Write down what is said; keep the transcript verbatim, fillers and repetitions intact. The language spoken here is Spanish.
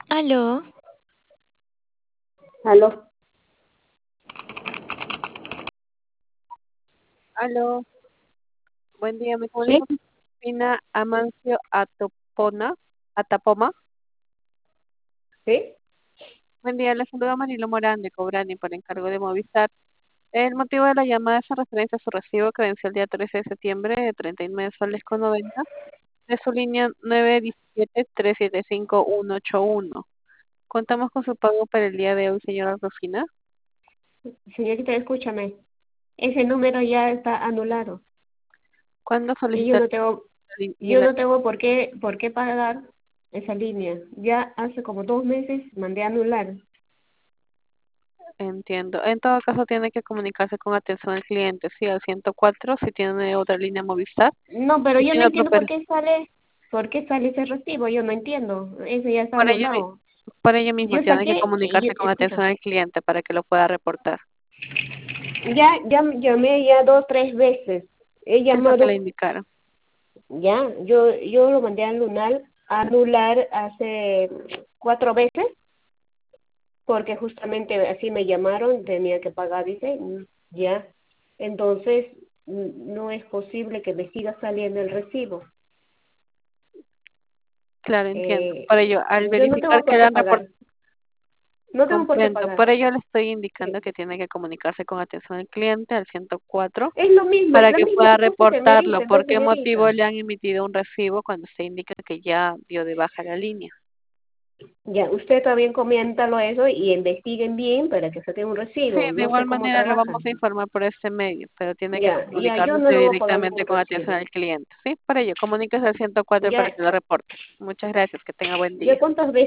Aló, Aló, Aló, buen día, me sí, comunico con Pina Amancio Atopona, Atapoma. sí, Buen día, le saluda Marilo Morán de Cobrani por encargo de Movistar. El motivo de la llamada es en referencia a su recibo que venció el día trece de septiembre de treinta y nueve soles con noventa de su línea nueve uno siete, tres siete cinco, uno ocho uno. Contamos con su pago para el día de hoy, señora Rufina. señorita, escúchame. Ese número ya está anulado ¿Cuándo y yo solicitaste no tengo, la lin- y yo la- no tengo por qué, por qué pagar esa línea. Ya hace como dos meses mandé a anular. Entiendo. En todo caso, tiene que comunicarse con atención al cliente, sí, al ciento cuatro si tiene otra línea Movistar. No, pero Si yo no tiene otro entiendo por per- qué sale, por qué sale ese recibo. Yo no entiendo. Ese ya está por ello, mi- anulado. por ello mismo, Yo tiene que saqué, y yo, comunicarse con escucha, atención al cliente para que lo pueda reportar. ya, ya llamé ya dos, tres veces. He ¿Qué es lo que le llamado, indicaron? ya, yo, yo lo mandé a anular, a anular hace cuatro veces porque justamente así me llamaron, tenía que pagar, dice, mm, ya. Entonces, mm, no es posible que me siga saliendo el recibo. Claro, entiendo. Eh, Por ello, al yo no verificar tengo que por le qué han reportado, pagar, no tengo por qué comprendo. pagar. Por ello, le estoy indicando Sí. que tiene que comunicarse con atención al cliente al ciento cuatro Es lo mismo, para la que misma pueda respuesta que me reportarlo. dice, pues ¿Por qué motivo señorita. le han emitido un recibo cuando se indica que ya dio de baja la línea? Ya, usted también coméntalo eso y investiguen bien para que saquen un Sí, recibo. de No sé igual cómo manera lo vamos trabajan. a informar por este medio, pero tiene que Ya, ya, yo no comunicarse le voy a pagar directamente ningún con atención recibo. al cliente. Sí, por ello, comuníquese al ciento cuatro para Ya, que lo reporte. Muchas gracias, que tenga buen ya día. cuántas veces